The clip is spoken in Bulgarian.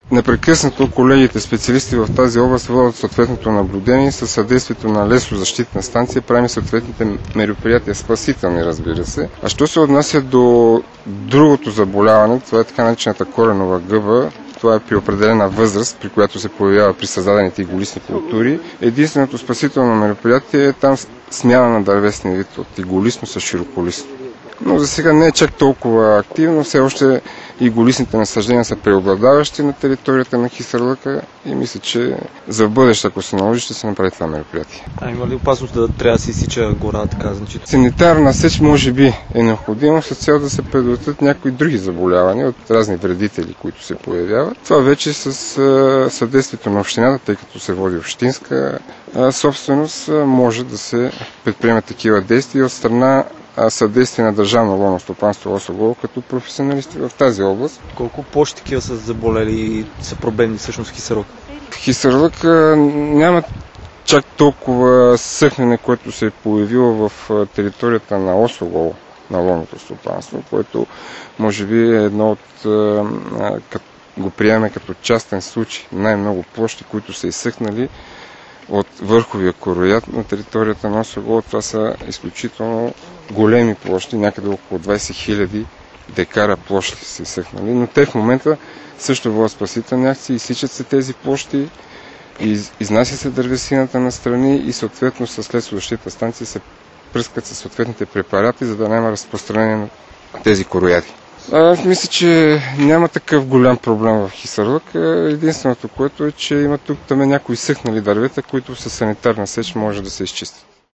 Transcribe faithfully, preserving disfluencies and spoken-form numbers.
Непрекъснато колегите специалисти в тази област водят съответното наблюдение със съдействието на лесозащитна станция, правим съответните мероприятия, спасителни, разбира се. А що се отнася до другото заболяване, това е така наречената коренова гъба, това е при определена възраст, при която се появява при създадените иголистни култури. Единственото спасително мероприятие е там смяна на дървесния вид от иголистно с широколистно. Но за сега не е чак толкова активно, все още иголистните насаждения са преобладаващи на територията на Хисърлъка и мисля, че за в бъдеще, ако се наложи, ще се направи това мероприятие. А има ли опасност да трябва да се изсича гора, така значително? Санитарна сеч може би е необходимо с цел да се предотвратят някои други заболявания от разни вредители, които се появяват. Това вече с съдействието на общината, тъй като се води общинска собственост, може да се предприемат такива действия от страна съдействие на Държавно ловно стопанство Осогово като професионалисти в тази област. Колко площи такива са заболели и са проблемни всъщност в Хисърлък? В Хисърлък няма чак толкова съхнене, което се е появило в територията на Осогово, на ловното стопанство, което може би е едно от, като го приеме като частен случай, най-много площи, които са изсъхнали от върховия корояд на територията на Осогово. Това са изключително големи площи, някъде около двайсет хиляди декара площи са изсъхнали, но те в момента също водят спасителни акции, изсичат се тези площи, из, изнася се дървесината на страни и съответно с лесозащитна станция се пръскат със съответните препарати, за да няма разпространение на тези корояди. А, мисля, че няма такъв голям проблем в Хисърлък. Единственото, което е, че има тук там някои съхнали дървета, които със санитарна сеч може да се изчистят.